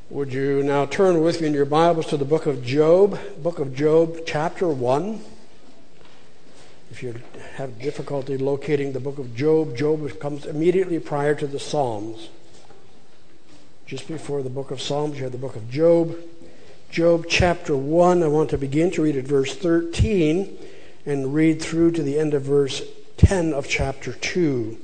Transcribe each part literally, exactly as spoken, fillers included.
Would you now turn with me in your Bibles to the book of Job, book of Job, chapter one. If you have difficulty locating the book of Job, Job comes immediately prior to the Psalms. Just before the book of Psalms, you have the book of Job. Job chapter one, I want to begin to read at verse thirteen and read through to the end of verse ten of chapter two.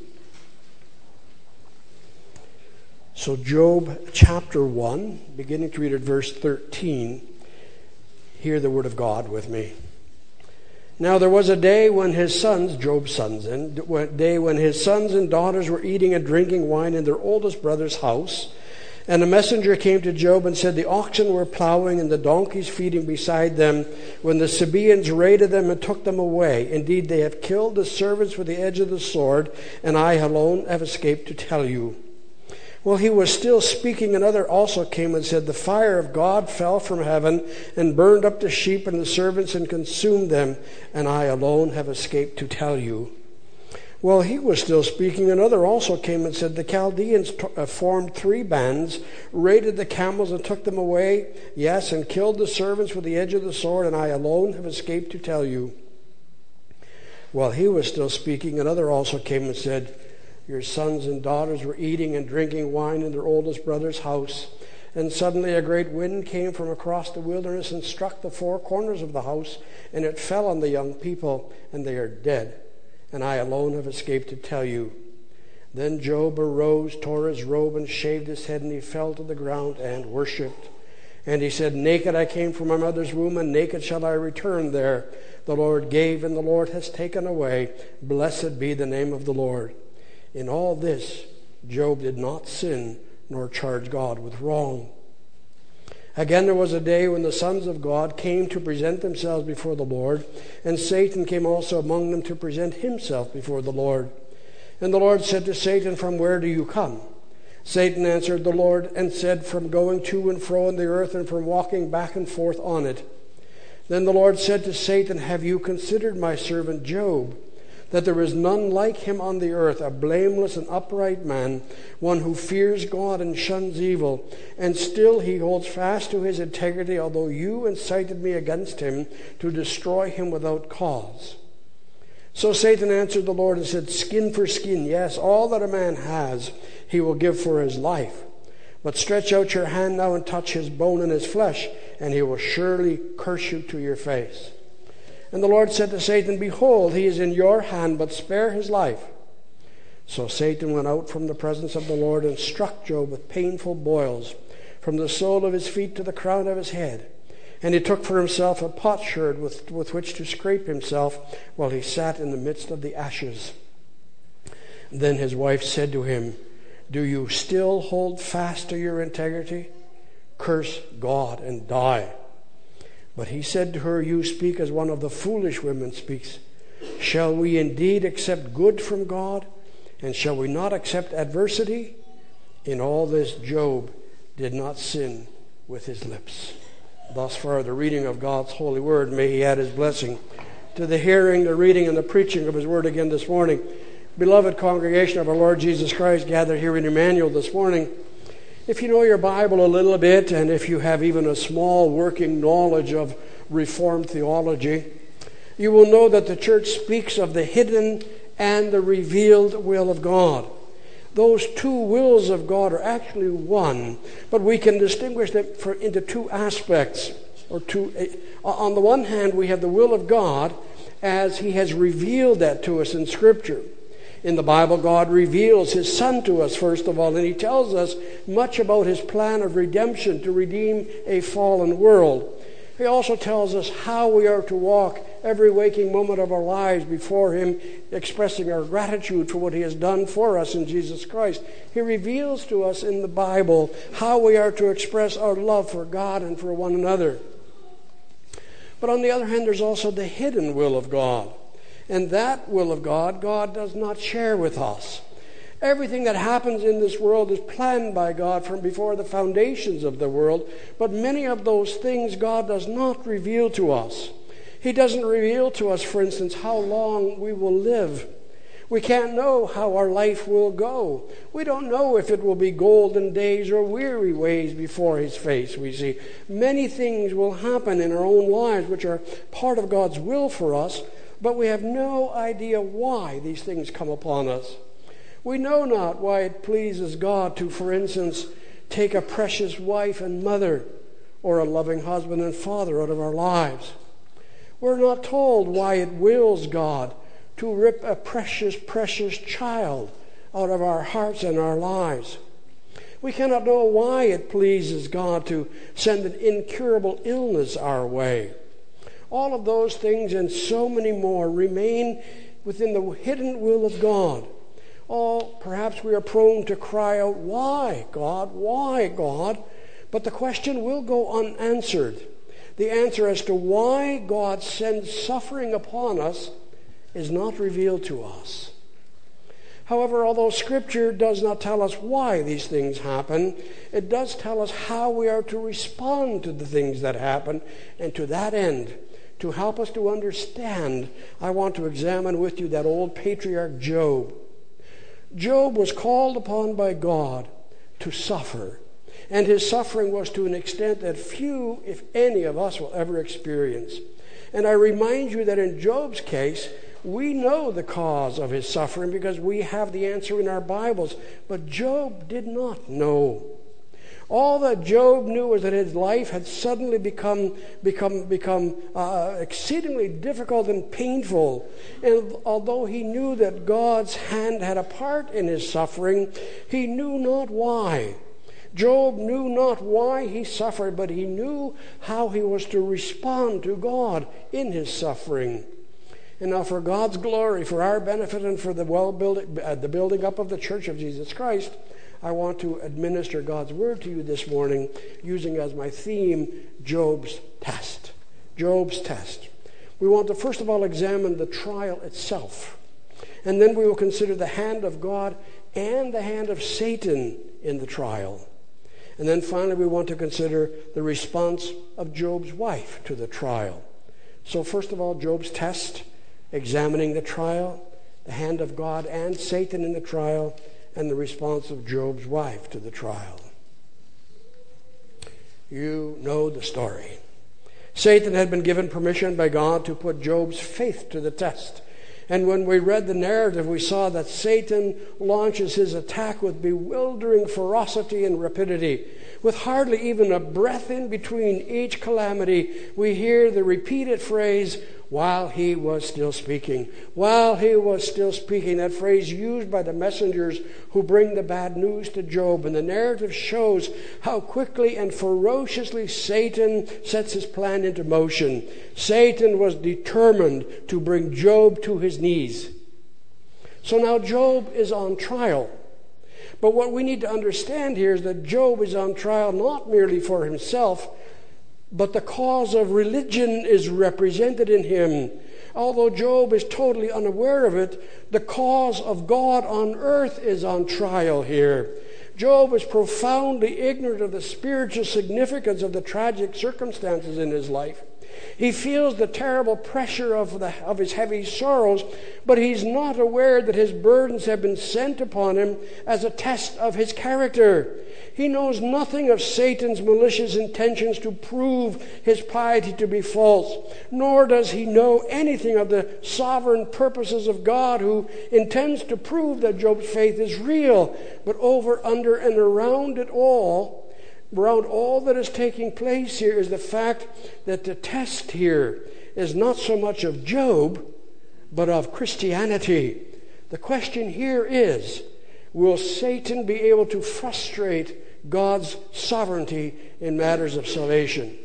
So Job chapter one, beginning to read at verse thirteen, hear the word of God with me. Now there was a day when his sons, Job's sons, and a day when his sons and daughters were eating and drinking wine in their oldest brother's house. And a messenger came to Job and said, the oxen were plowing and the donkeys feeding beside them, when the Sabaeans raided them and took them away. Indeed, they have killed the servants with the edge of the sword, and I alone have escaped to tell you. Well, he was still speaking, another also came and said, the fire of God fell from heaven and burned up the sheep and the servants and consumed them, and I alone have escaped to tell you. Well, he was still speaking, another also came and said, the Chaldeans t- uh, formed three bands, raided the camels and took them away, yes, and killed the servants with the edge of the sword, and I alone have escaped to tell you. While he was still speaking, another also came and said, your sons and daughters were eating and drinking wine in their oldest brother's house. And suddenly a great wind came from across the wilderness and struck the four corners of the house, and it fell on the young people, and they are dead. And I alone have escaped to tell you. Then Job arose, tore his robe, and shaved his head, and he fell to the ground and worshipped. And he said, naked I came from my mother's womb, and naked shall I return there. The Lord gave, and the Lord has taken away. Blessed be the name of the Lord. In all this, Job did not sin, nor charge God with wrong. Again, there was a day when the sons of God came to present themselves before the Lord, and Satan came also among them to present himself before the Lord. And the Lord said to Satan, from where do you come? Satan answered the Lord and said, from going to and fro on the earth and from walking back and forth on it. Then the Lord said to Satan, have you considered my servant Job, that there is none like him on the earth, a blameless and upright man, one who fears God and shuns evil, and still he holds fast to his integrity, although you incited me against him to destroy him without cause. So Satan answered the Lord and said, skin for skin, yes, all that a man has he will give for his life. But stretch out your hand now and touch his bone and his flesh, and he will surely curse you to your face. And the Lord said to Satan, behold, he is in your hand, but spare his life. So Satan went out from the presence of the Lord and struck Job with painful boils, from the sole of his feet to the crown of his head. And he took for himself a potsherd with, with which to scrape himself, while he sat in the midst of the ashes. Then his wife said to him, do you still hold fast to your integrity? Curse God and die. But he said to her, you speak as one of the foolish women speaks. Shall we indeed accept good from God? And shall we not accept adversity? In all this, Job did not sin with his lips. Thus far, the reading of God's holy word. May he add his blessing to the hearing, the reading, and the preaching of his word again this morning. Beloved congregation of our Lord Jesus Christ, gathered here in Emmanuel this morning, if you know your Bible a little bit, and if you have even a small working knowledge of Reformed theology, you will know that the church speaks of the hidden and the revealed will of God. Those two wills of God are actually one, but we can distinguish them for, into two aspects. Or two. On the one hand, we have the will of God as he has revealed that to us in Scripture. In the Bible, God reveals his Son to us, first of all, and he tells us much about his plan of redemption to redeem a fallen world. He also tells us how we are to walk every waking moment of our lives before him, expressing our gratitude for what he has done for us in Jesus Christ. He reveals to us in the Bible how we are to express our love for God and for one another. But on the other hand, there's also the hidden will of God. And that will of God, God does not share with us. Everything that happens in this world is planned by God from before the foundations of the world, but many of those things God does not reveal to us. He doesn't reveal to us, for instance, how long we will live. We can't know how our life will go. We don't know if it will be golden days or weary ways before his face, we see. Many things will happen in our own lives which are part of God's will for us, but we have no idea why these things come upon us. We know not why it pleases God to, for instance, take a precious wife and mother or a loving husband and father out of our lives. We're not told why it wills God to rip a precious, precious child out of our hearts and our lives. We cannot know why it pleases God to send an incurable illness our way. All of those things and so many more remain within the hidden will of God. Oh, perhaps we are prone to cry out, "Why, God? Why, God?" But the question will go unanswered. The answer as to why God sends suffering upon us is not revealed to us. However, although Scripture does not tell us why these things happen, it does tell us how we are to respond to the things that happen. And to that end, to help us to understand, I want to examine with you that old patriarch Job. Job was called upon by God to suffer, and his suffering was to an extent that few, if any, of us will ever experience. And I remind you that in Job's case, we know the cause of his suffering because we have the answer in our Bibles. But Job did not know. All that Job knew was that his life had suddenly become, become, become uh, exceedingly difficult and painful. And although he knew that God's hand had a part in his suffering, he knew not why. Job knew not why he suffered, but he knew how he was to respond to God in his suffering. And now for God's glory, for our benefit, and for the well building, uh, the building up of the Church of Jesus Christ, I want to administer God's word to you this morning, using as my theme Job's test. Job's test. We want to first of all examine the trial itself, and then we will consider the hand of God and the hand of Satan in the trial. And then finally we want to consider the response of Job's wife to the trial. So first of all, Job's test, examining the trial, the hand of God and Satan in the trial, and the response of Job's wife to the trial. You know the story. Satan had been given permission by God to put Job's faith to the test. And when we read the narrative, we saw that Satan launches his attack with bewildering ferocity and rapidity. With hardly even a breath in between each calamity, we hear the repeated phrase, "while he was still speaking." While he was still speaking, that phrase used by the messengers who bring the bad news to Job. And the narrative shows how quickly and ferociously Satan sets his plan into motion. Satan was determined to bring Job to his knees. So now Job is on trial. But what we need to understand here is that Job is on trial not merely for himself, but the cause of religion is represented in him. Although Job is totally unaware of it, the cause of God on earth is on trial here. Job is profoundly ignorant of the spiritual significance of the tragic circumstances in his life. He feels the terrible pressure of, the, of his heavy sorrows, but he's not aware that his burdens have been sent upon him as a test of his character. He knows nothing of Satan's malicious intentions to prove his piety to be false, nor does he know anything of the sovereign purposes of God, who intends to prove that Job's faith is real. But over, under, and around it all, around all that is taking place here is the fact that the test here is not so much of Job, but of Christianity. The question here is, will Satan be able to frustrate God's sovereignty in matters of salvation?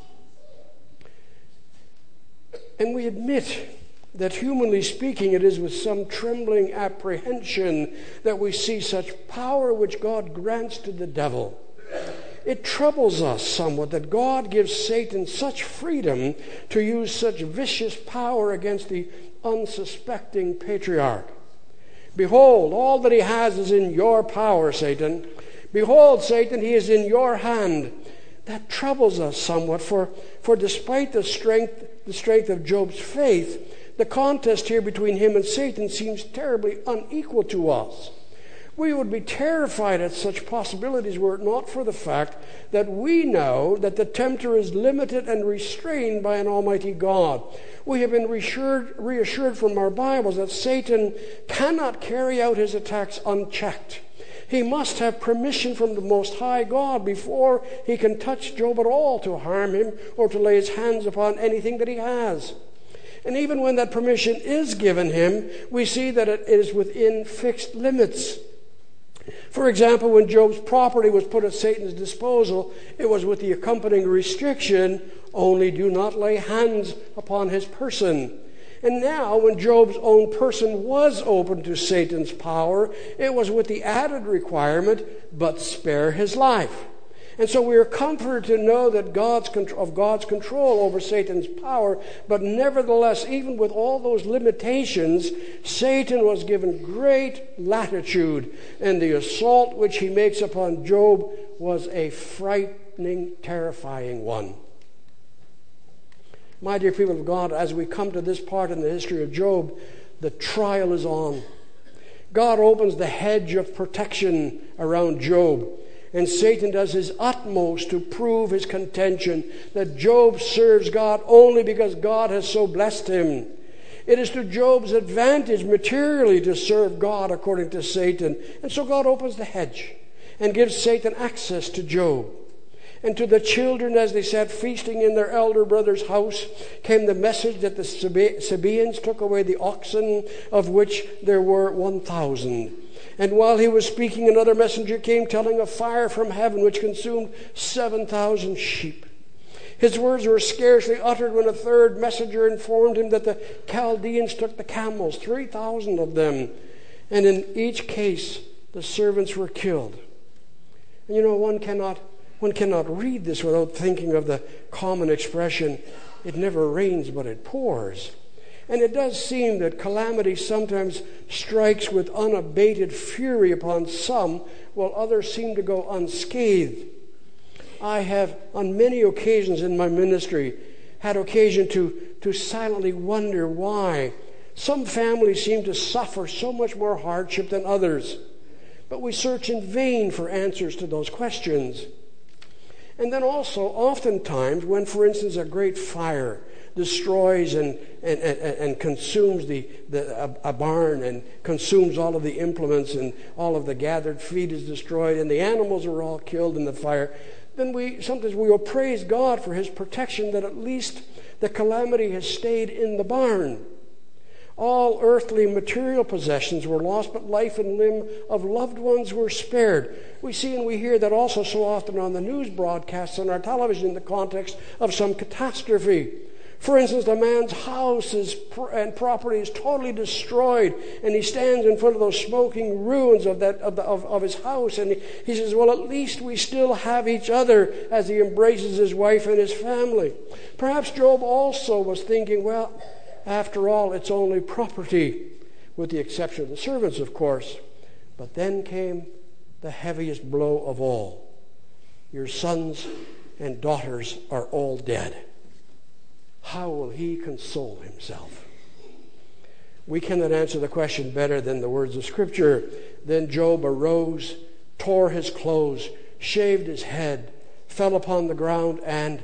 And we admit that, humanly speaking, it is with some trembling apprehension that we see such power which God grants to the devil. It troubles us somewhat that God gives Satan such freedom to use such vicious power against the unsuspecting patriarch. Behold, all that he has is in your power, Satan. Behold, Satan, he is in your hand. That troubles us somewhat, for, for despite the strength, the strength of Job's faith, The contest here between him and Satan seems terribly unequal to us. We would be terrified at such possibilities were it not for the fact that we know that the tempter is limited and restrained by an almighty God. We have been reassured, reassured from our Bibles that Satan cannot carry out his attacks unchecked. He must have permission from the Most High God before he can touch Job at all to harm him or to lay his hands upon anything that he has. And even when that permission is given him, we see that it is within fixed limits. For example, when Job's property was put at Satan's disposal, it was with the accompanying restriction, only do not lay hands upon his person. And now, when Job's own person was open to Satan's power, it was with the added requirement, but spare his life. And so we are comforted to know that God's of God's control over Satan's power, but nevertheless, even with all those limitations, Satan was given great latitude, and the assault which he makes upon Job was a frightening, terrifying one. My dear people of God, as we come to this part in the history of Job, the trial is on. God opens the hedge of protection around Job. And Satan does his utmost to prove his contention that Job serves God only because God has so blessed him. It is to Job's advantage materially to serve God according to Satan. And so God opens the hedge and gives Satan access to Job. And to the children, as they sat feasting in their elder brother's house, came the message that the Sabaeans took away the oxen, of which there were one thousand. And while he was speaking, another messenger came telling of fire from heaven which consumed seven thousand sheep. His words were scarcely uttered when a third messenger informed him that the Chaldeans took the camels, three thousand of them. And in each case, the servants were killed. And you know, one cannot, one cannot read this without thinking of the common expression, it never rains but it pours. And it does seem that calamity sometimes strikes with unabated fury upon some, while others seem to go unscathed. I have, on many occasions in my ministry, had occasion to, to silently wonder why some families seem to suffer so much more hardship than others. But we search in vain for answers to those questions. And then also, oftentimes, when, for instance, a great fire destroys and, and, and, and consumes the, the a, a barn and consumes all of the implements and all of the gathered feed is destroyed and the animals are all killed in the fire, then we sometimes we will praise God for his protection that at least the calamity has stayed in the barn. All earthly material possessions were lost, but life and limb of loved ones were spared. We see and we hear that also so often on the news broadcasts on our television in the context of some catastrophe. For instance, a man's house is, and property is totally destroyed, and he stands in front of those smoking ruins of, that, of, the, of, of his house, and he, he says, well, at least we still have each other, as he embraces his wife and his family. Perhaps Job also was thinking, well, after all, it's only property, with the exception of the servants, of course. But then came the heaviest blow of all. Your sons and daughters are all dead. How will he console himself? We cannot answer the question better than the words of Scripture. Then Job arose, tore his clothes, shaved his head, fell upon the ground, and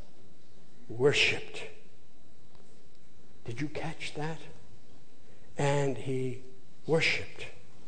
worshipped. Did you catch that? And he worshipped.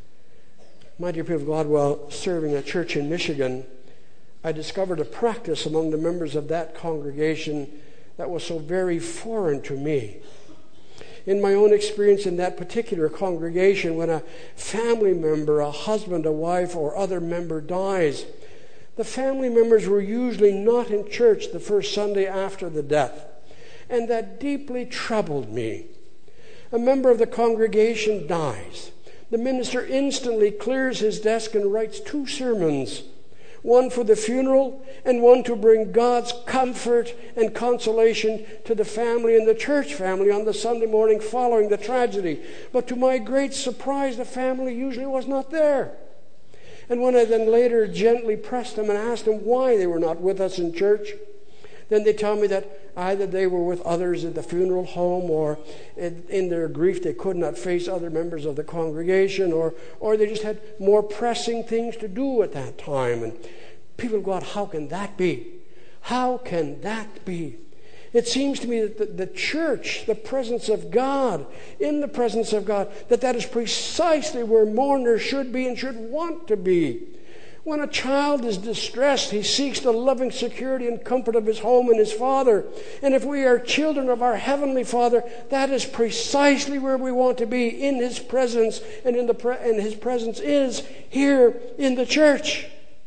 My dear people of God, while serving a church in Michigan, I discovered a practice among the members of that congregation that was so very foreign to me. In my own experience in that particular congregation, when a family member, a husband, a wife, or other member dies, the family members were usually not in church the first Sunday after the death. And that deeply troubled me. A member of the congregation dies. The minister instantly clears his desk and writes two sermons, one for the funeral and one to bring God's comfort and consolation to the family and the church family on the Sunday morning following the tragedy. But to my great surprise, the family usually was not there. And when I then later gently pressed them and asked them why they were not with us in church, Then they tell me that either they were with others at the funeral home, or in, in their grief they could not face other members of the congregation, or, or they just had more pressing things to do at that time. And people go, God, how can that be? How can that be? It seems to me that the, the church, the presence of God, in the presence of God, that that is precisely where mourners should be and should want to be. When a child is distressed, he seeks the loving security and comfort of his home and his father. And if we are children of our Heavenly Father, that is precisely where we want to be, in His presence. And, in the pre- and His presence is here in the church.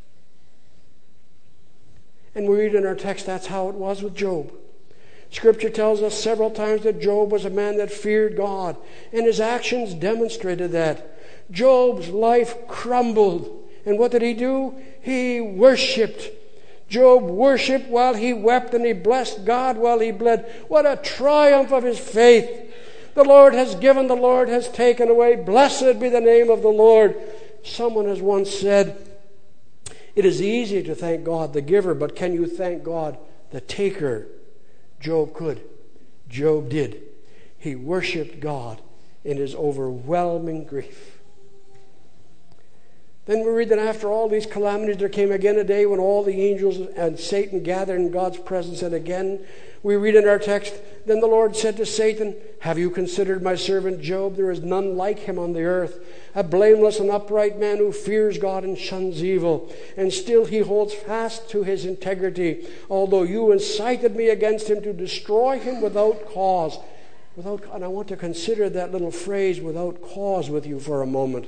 And we read in our text that's how it was with Job. Scripture tells us several times that Job was a man that feared God, and his actions demonstrated that. Job's life crumbled. And what did he do? He worshipped. Job worshipped while he wept, and he blessed God while he bled. What a triumph of his faith. The Lord has given, the Lord has taken away. Blessed be the name of the Lord. Someone has once said, it is easy to thank God the giver, but can you thank God the taker? Job could. Job did. He worshipped God in his overwhelming grief. Then we read that after all these calamities, there came again a day when all the angels and Satan gathered in God's presence. And again, we read in our text, then the Lord said to Satan, have you considered my servant Job? There is none like him on the earth, a blameless and upright man who fears God and shuns evil. And still he holds fast to his integrity, although you incited me against him to destroy him without cause. Without, and I want to consider that little phrase, without cause, with you for a moment.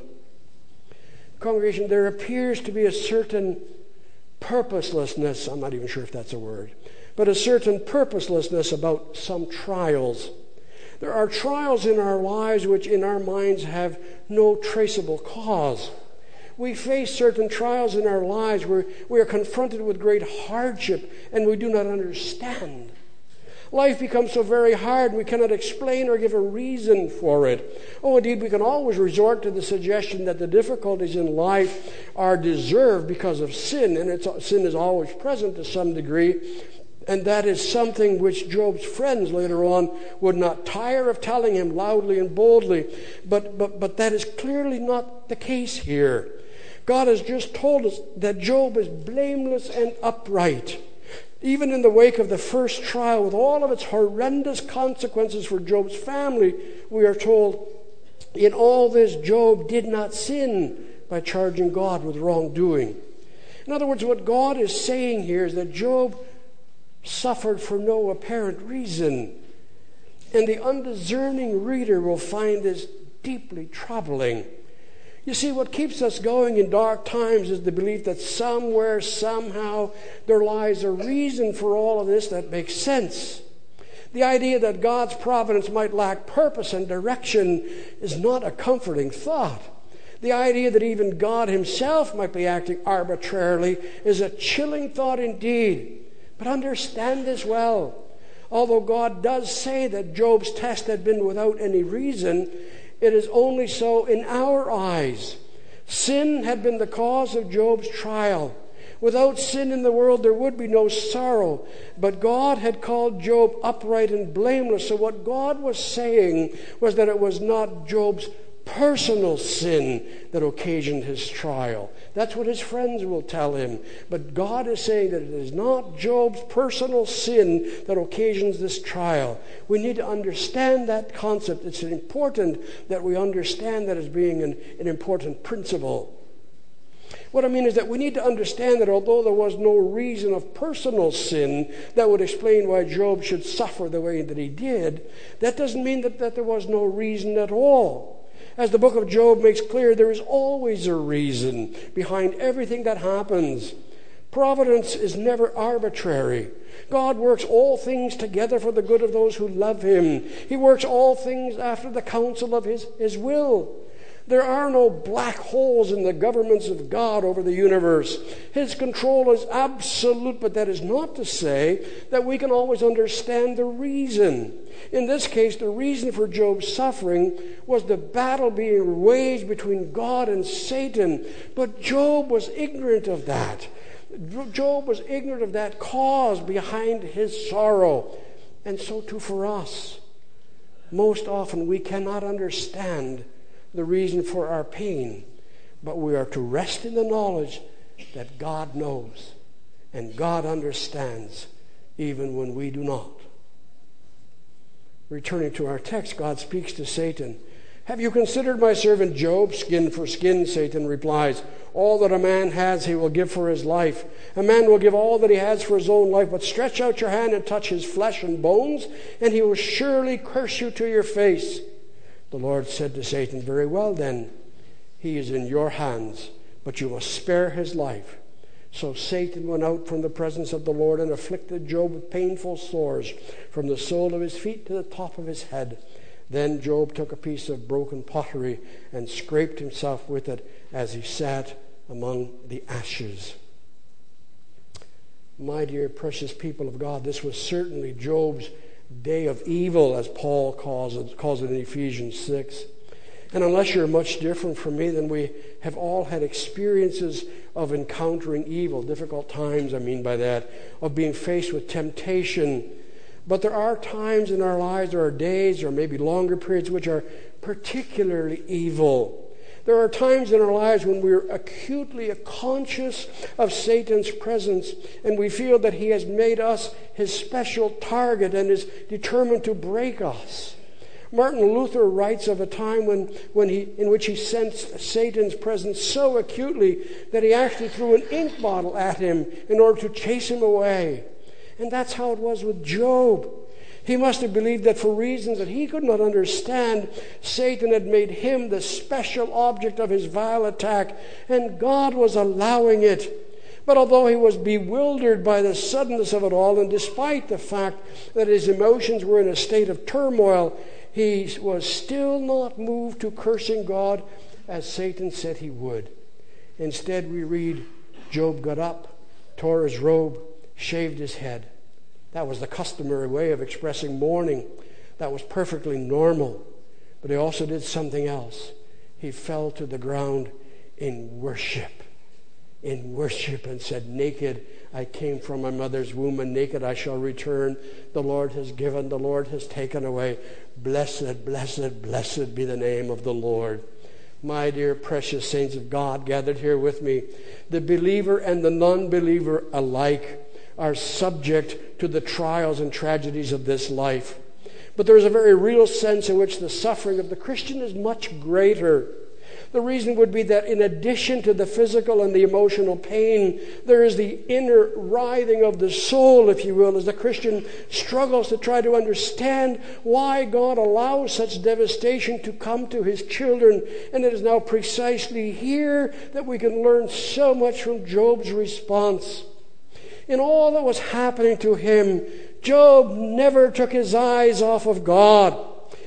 Congregation, there appears to be a certain purposelessness, I'm not even sure if that's a word, but a certain purposelessness about some trials. There are trials in our lives which in our minds have no traceable cause. We face certain trials in our lives where we are confronted with great hardship and we do not understand. Life becomes so very hard we cannot explain or give a reason for it. Oh, indeed, we can always resort to the suggestion that the difficulties in life are deserved because of sin, and it's, sin is always present to some degree, and that is something which Job's friends later on would not tire of telling him loudly and boldly, but, but, but that is clearly not the case here. God has just told us that Job is blameless and upright. Even in the wake of the first trial, with all of its horrendous consequences for Job's family, we are told, in all this, Job did not sin by charging God with wrongdoing. In other words, what God is saying here is that Job suffered for no apparent reason. And the undiscerning reader will find this deeply troubling. You see, what keeps us going in dark times is the belief that somewhere, somehow, there lies a reason for all of this that makes sense. The idea that God's providence might lack purpose and direction is not a comforting thought. The idea that even God himself might be acting arbitrarily is a chilling thought indeed. But understand this well. Although God does say that Job's test had been without any reason, it is only so in our eyes. Sin had been the cause of Job's trial. Without sin in the world, there would be no sorrow. But God had called Job upright and blameless. So what God was saying was that it was not Job's personal sin that occasioned his trial. That's what his friends will tell him. But God is saying that it is not Job's personal sin that occasions this trial. We need to understand that concept. It's important that we understand that as being an, an important principle. What I mean is that we need to understand that although there was no reason of personal sin that would explain why Job should suffer the way that he did, that doesn't mean that, that there was no reason at all. As the book of Job makes clear, there is always a reason behind everything that happens. Providence is never arbitrary. God works all things together for the good of those who love him. He works all things after the counsel of his, his will. There are no black holes in the governments of God over the universe. His control is absolute, but that is not to say that we can always understand the reason. In this case, the reason for Job's suffering was the battle being waged between God and Satan. But Job was ignorant of that. Job was ignorant of that cause behind his sorrow. And so too for us. Most often we cannot understand the reason for our pain, but we are to rest in the knowledge that God knows and God understands even when we do not. Returning to our text, God speaks to Satan. Have you considered my servant Job? Skin for skin, Satan replies. All that a man has he will give for his life. A man will give all that he has for his own life, but stretch out your hand and touch his flesh and bones, and he will surely curse you to your face. The Lord said to Satan, very well then, he is in your hands, but you must spare his life. So Satan went out from the presence of the Lord and afflicted Job with painful sores from the sole of his feet to the top of his head. Then Job took a piece of broken pottery and scraped himself with it as he sat among the ashes. My dear precious people of God, this was certainly Job's day of evil, as Paul calls it, calls it in Ephesians six. And unless you're much different from me, then we have all had experiences of encountering evil, difficult times, I mean by that, of being faced with temptation. But there are times in our lives, there are days or maybe longer periods which are particularly evil. There are times in our lives when we're acutely conscious of Satan's presence and we feel that he has made us his special target and is determined to break us. Martin Luther writes of a time when, when he, in which he sensed Satan's presence so acutely that he actually threw an ink bottle at him in order to chase him away. And that's how it was with Job. He must have believed that for reasons that he could not understand, Satan had made him the special object of his vile attack, and God was allowing it. But although he was bewildered by the suddenness of it all, and despite the fact that his emotions were in a state of turmoil, he was still not moved to cursing God as Satan said he would. Instead, we read, Job got up, tore his robe, shaved his head. That was the customary way of expressing mourning. That was perfectly normal. But he also did something else. He fell to the ground in worship. In worship and said, naked I came from my mother's womb, and naked I shall return. The Lord has given, the Lord has taken away. Blessed, blessed, blessed be the name of the Lord. My dear precious saints of God gathered here with me, the believer and the non-believer alike are subject to the trials and tragedies of this life. But there is a very real sense in which the suffering of the Christian is much greater. The reason would be that in addition to the physical and the emotional pain, there is the inner writhing of the soul, if you will, as the Christian struggles to try to understand why God allows such devastation to come to his children. And it is now precisely here that we can learn so much from Job's response. In all that was happening to him, Job never took his eyes off of God.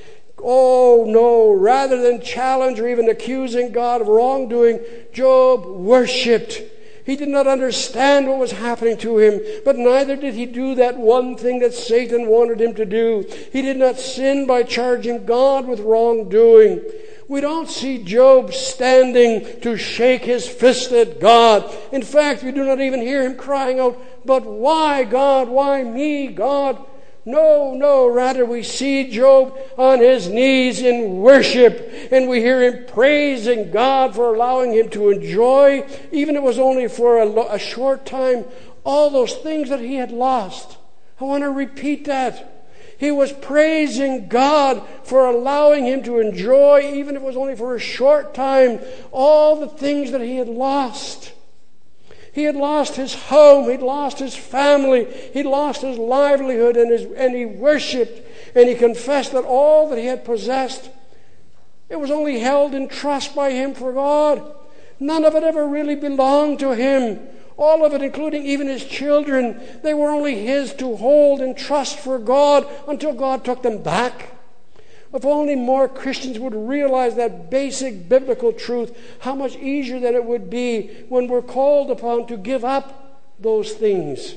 Oh no, rather than challenge or even accusing God of wrongdoing, Job worshipped. He did not understand what was happening to him, but neither did he do that one thing that Satan wanted him to do. He did not sin by charging God with wrongdoing. We don't see Job standing to shake his fist at God. In fact, we do not even hear him crying out, but why, God? Why me, God? No, no, rather we see Job on his knees in worship, and we hear him praising God for allowing him to enjoy, even if it was only for a, a short time, all those things that he had lost. I want to repeat that. He was praising God for allowing him to enjoy, even if it was only for a short time, all the things that he had lost. He had lost his home, he'd lost his family, he'd lost his livelihood, and, his, and he worshipped, and he confessed that all that he had possessed, it was only held in trust by him for God. None of it ever really belonged to him. All of it, including even his children, they were only his to hold in trust for God until God took them back. If only more Christians would realize that basic biblical truth, how much easier then it would be when we're called upon to give up those things.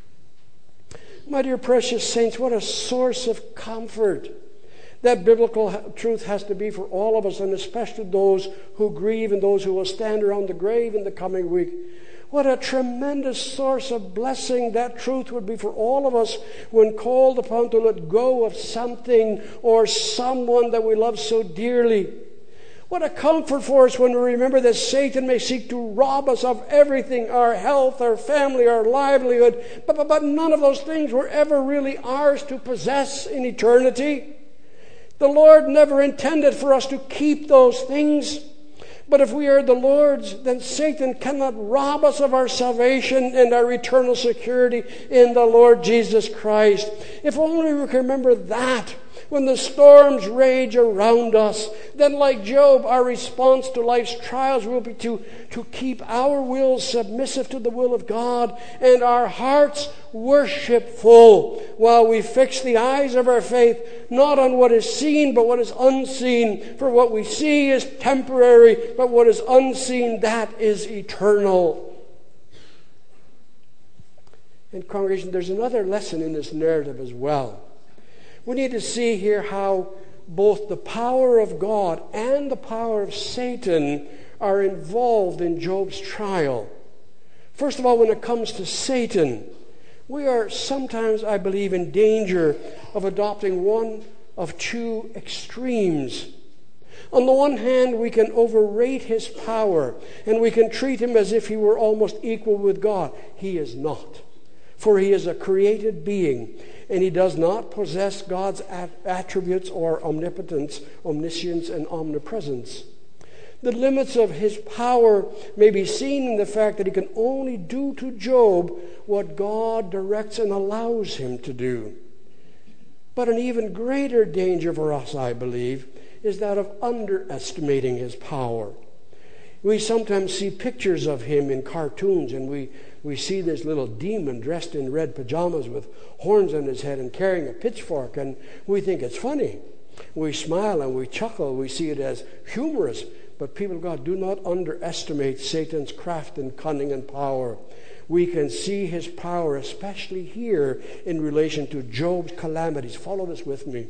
My dear precious saints, what a source of comfort that biblical truth has to be for all of us, and especially those who grieve and those who will stand around the grave in the coming week. What a tremendous source of blessing that truth would be for all of us when called upon to let go of something or someone that we love so dearly. What a comfort for us when we remember that Satan may seek to rob us of everything, our health, our family, our livelihood, but, but, but none of those things were ever really ours to possess in eternity. The Lord never intended for us to keep those things. But if we are the Lord's, then Satan cannot rob us of our salvation and our eternal security in the Lord Jesus Christ. If only we can remember that when the storms rage around us, then like Job, our response to life's trials will be to, to keep our wills submissive to the will of God and our hearts worshipful, while we fix the eyes of our faith not on what is seen but what is unseen. For what we see is temporary, but what is unseen, that is eternal. And congregation, there's another lesson in this narrative as well. We need to see here how both the power of God and the power of Satan are involved in Job's trial. First of all, when it comes to Satan, we are sometimes, I believe, in danger of adopting one of two extremes. On the one hand, we can overrate his power, and we can treat him as if he were almost equal with God. He is not, for he is a created being, and he does not possess God's attributes or omnipotence, omniscience, and omnipresence. The limits of his power may be seen in the fact that he can only do to Job what God directs and allows him to do. But an even greater danger for us, I believe, is that of underestimating his power. We sometimes see pictures of him in cartoons, and we, we see this little demon dressed in red pajamas with horns on his head and carrying a pitchfork, and we think it's funny. We smile and we chuckle. We see it as humorous. But people of God, do not underestimate Satan's craft and cunning and power. We can see his power, especially here in relation to Job's calamities. Follow this with me.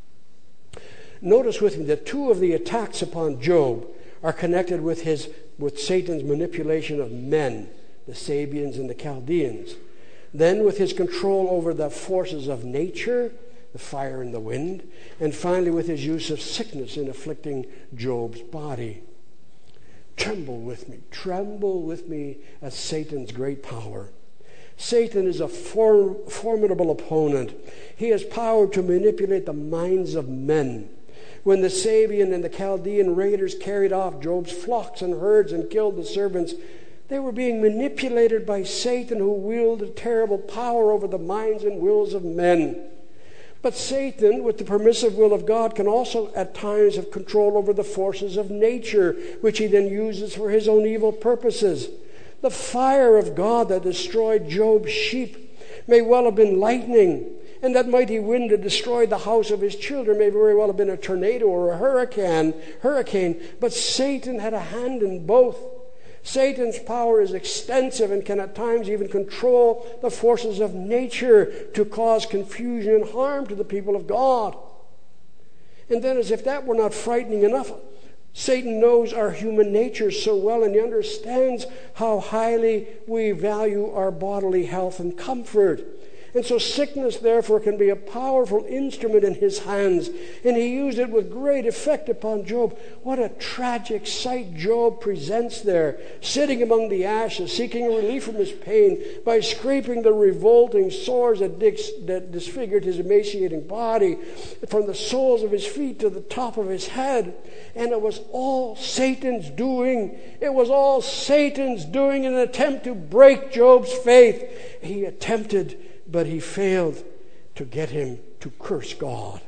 Notice with me that two of the attacks upon Job are connected with his with Satan's manipulation of men, the Sabians and the Chaldeans. Then with his control over the forces of nature, the fire and the wind, and finally with his use of sickness in afflicting Job's body. Tremble with me, tremble with me at Satan's great power. Satan is a for, formidable opponent. He has power to manipulate the minds of men. When the Sabian and the Chaldean raiders carried off Job's flocks and herds and killed the servants, they were being manipulated by Satan, who wielded terrible power over the minds and wills of men. But Satan, with the permissive will of God, can also at times have control over the forces of nature, which he then uses for his own evil purposes. The fire of God that destroyed Job's sheep may well have been lightning, and that mighty wind that destroyed the house of his children may very well have been a tornado or a hurricane. Hurricane, but Satan had a hand in both. Satan's power is extensive and can at times even control the forces of nature to cause confusion and harm to the people of God. And then, as if that were not frightening enough, Satan knows our human nature so well, and he understands how highly we value our bodily health and comfort. And so sickness, therefore, can be a powerful instrument in his hands. And he used it with great effect upon Job. What a tragic sight Job presents there, sitting among the ashes, seeking relief from his pain by scraping the revolting sores that, dis- that disfigured his emaciating body, from the soles of his feet to the top of his head. And it was all Satan's doing. It was all Satan's doing in an attempt to break Job's faith. He attempted, but he failed to get him to curse God.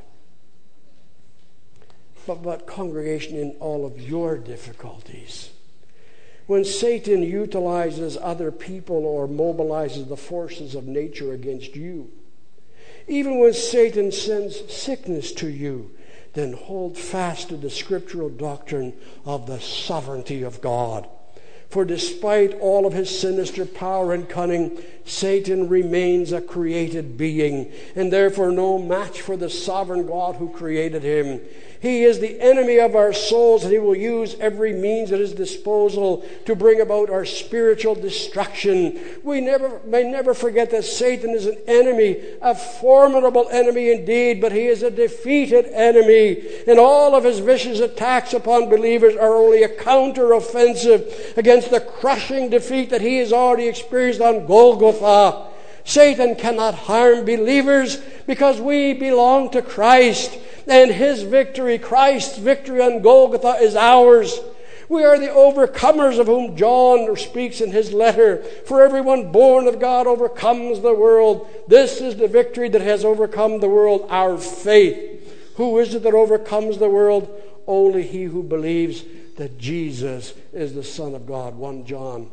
But, but congregation, in all of your difficulties, when Satan utilizes other people or mobilizes the forces of nature against you, even when Satan sends sickness to you, then hold fast to the scriptural doctrine of the sovereignty of God. For despite all of his sinister power and cunning, Satan remains a created being, and therefore no match for the sovereign God who created him. He is the enemy of our souls, and he will use every means at his disposal to bring about our spiritual destruction. We never may never forget that Satan is an enemy, a formidable enemy indeed, but he is a defeated enemy. And all of his vicious attacks upon believers are only a counter-offensive against the crushing defeat that he has already experienced on Golgotha. Satan cannot harm believers because we belong to Christ, and his victory, Christ's victory on Golgotha, is ours. We are the overcomers of whom John speaks in his letter. For everyone born of God overcomes the world. This is the victory that has overcome the world, our faith. Who is it that overcomes the world? Only he who believes that Jesus is the Son of God. First John.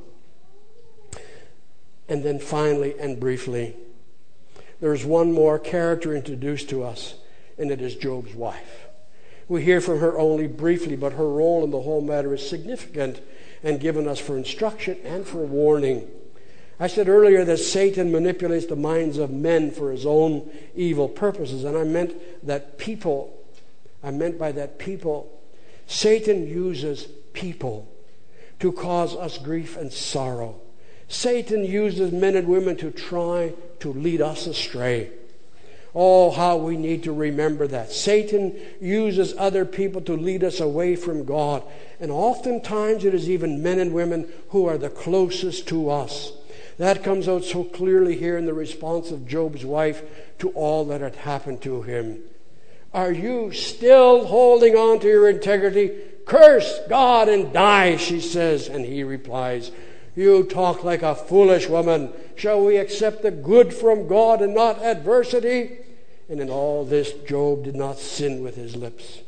And then finally and briefly, there's one more character introduced to us, and it is Job's wife. We hear from her only briefly, but her role in the whole matter is significant and given us for instruction and for warning. I said earlier that Satan manipulates the minds of men for his own evil purposes, and I meant that people, I meant by that people, Satan uses people to cause us grief and sorrow. Satan uses men and women to try to lead us astray. Oh, how we need to remember that. Satan uses other people to lead us away from God. And oftentimes it is even men and women who are the closest to us. That comes out so clearly here in the response of Job's wife to all that had happened to him. Are you still holding on to your integrity? Curse God and die, she says. And he replies, you talk like a foolish woman. Shall we accept the good from God and not adversity? And in all this, Job did not sin with his lips.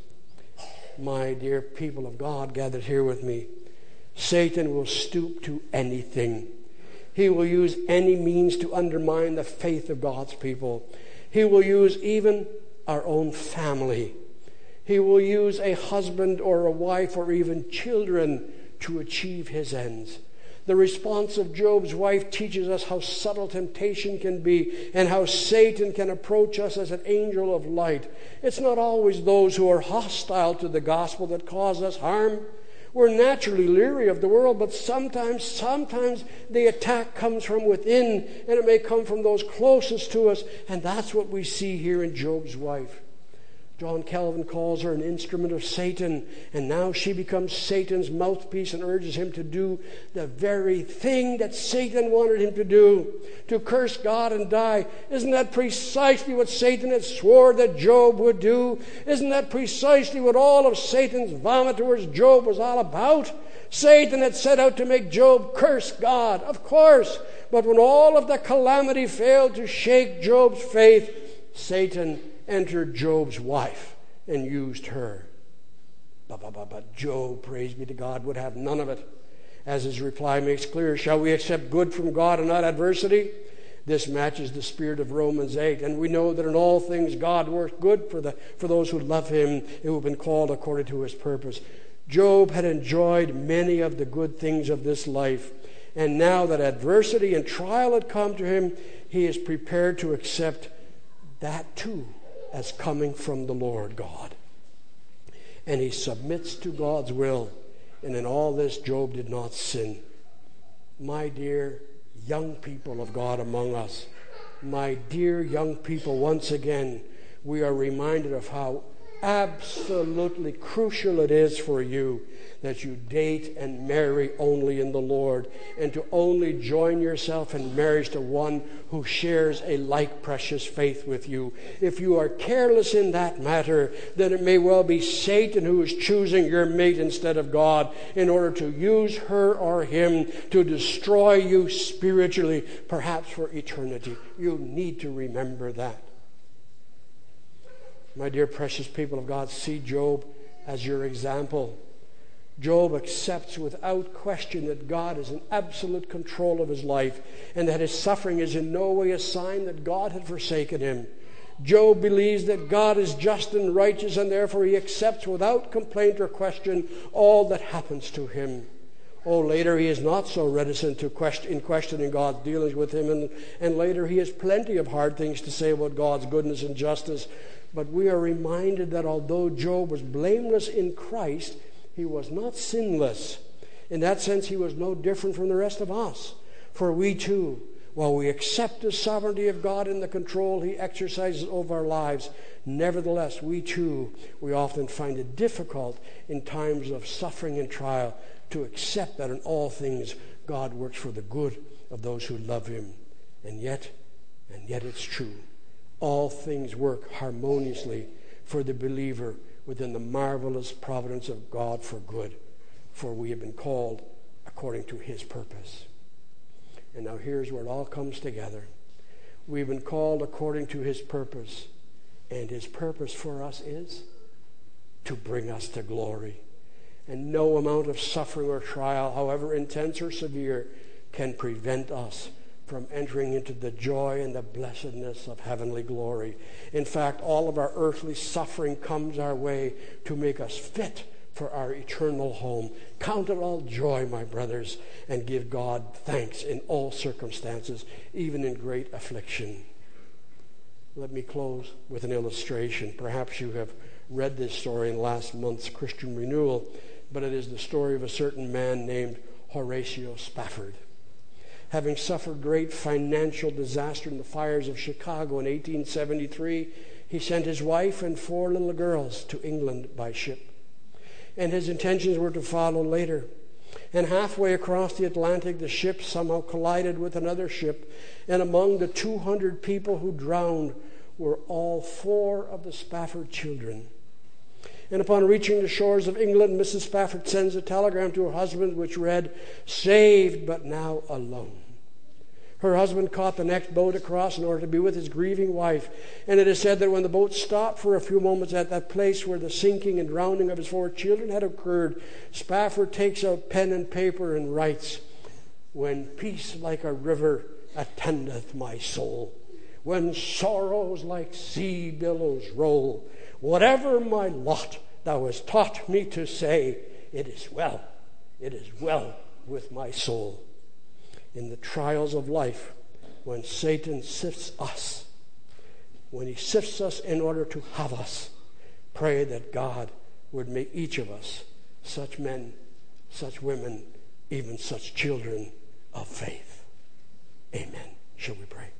My dear people of God gathered here with me, Satan will stoop to anything. He will use any means to undermine the faith of God's people. He will use even our own family. He will use a husband or a wife or even children to achieve his ends. The response of Job's wife teaches us how subtle temptation can be and how Satan can approach us as an angel of light. It's not always those who are hostile to the gospel that cause us harm. We're naturally leery of the world, but sometimes, sometimes the attack comes from within, and it may come from those closest to us, and that's what we see here in Job's wife. John Calvin calls her an instrument of Satan, and now she becomes Satan's mouthpiece and urges him to do the very thing that Satan wanted him to do, to curse God and die. Isn't that precisely what Satan had swore that Job would do? Isn't that precisely what all of Satan's vomit towards Job was all about? Satan had set out to make Job curse God, of course, but when all of the calamity failed to shake Job's faith, Satan entered Job's wife and used her. But, but, but, but Job, praise be to God, would have none of it. As his reply makes clear, shall we accept good from God and not adversity? This matches the spirit of Romans eight. And we know that in all things God works good for, the, for those who love him, who have been called according to his purpose. Job had enjoyed many of the good things of this life. And now that adversity and trial had come to him, he is prepared to accept that too as coming from the Lord God. And he submits to God's will. And in all this, Job did not sin. My dear young people of God among us, my dear young people, once again, we are reminded of how absolutely crucial it is for you that you date and marry only in the Lord, and to only join yourself in marriage to one who shares a like precious faith with you. If you are careless in that matter, then it may well be Satan who is choosing your mate instead of God in order to use her or him to destroy you spiritually, perhaps for eternity. You need to remember that. My dear precious people of God, see Job as your example. Job accepts without question that God is in absolute control of his life and that his suffering is in no way a sign that God had forsaken him. Job believes that God is just and righteous, and therefore he accepts without complaint or question all that happens to him. Oh, later he is not so reticent to question, in questioning God's dealings with him, and, and later he has plenty of hard things to say about God's goodness and justice. But we are reminded that although Job was blameless in Christ, he was not sinless. In that sense, he was no different from the rest of us. For we too, while we accept the sovereignty of God and the control he exercises over our lives, nevertheless, we too, we often find it difficult in times of suffering and trial to accept that in all things God works for the good of those who love him. And yet, and yet it's true. All things work harmoniously for the believer within the marvelous providence of God for good, for we have been called according to his purpose. And now here's where it all comes together. We've been called according to his purpose, and his purpose for us is to bring us to glory. And no amount of suffering or trial, however intense or severe, can prevent us from entering into the joy and the blessedness of heavenly glory. In fact, all of our earthly suffering comes our way to make us fit for our eternal home. Count it all joy, my brothers, and give God thanks in all circumstances, even in great affliction. Let me close with an illustration. Perhaps you have read this story in last month's Christian Renewal, but it is the story of a certain man named Horatio Spafford. Having suffered great financial disaster in the fires of Chicago in eighteen seventy-three, he sent his wife and four little girls to England by ship. And his intentions were to follow later. And halfway across the Atlantic, the ship somehow collided with another ship, and among the two hundred people who drowned were all four of the Spafford children. And upon reaching the shores of England, Missus Spafford sends a telegram to her husband which read, "Saved, but now alone." Her husband caught the next boat across in order to be with his grieving wife. And it is said that when the boat stopped for a few moments at that place where the sinking and drowning of his four children had occurred, Spafford takes out pen and paper and writes, "When peace like a river attendeth my soul, when sorrows like sea billows roll, whatever my lot thou hast taught me to say, it is well, it is well with my soul." In the trials of life, when Satan sifts us, when he sifts us in order to have us, pray that God would make each of us such men, such women, even such children of faith. Amen. Shall we pray?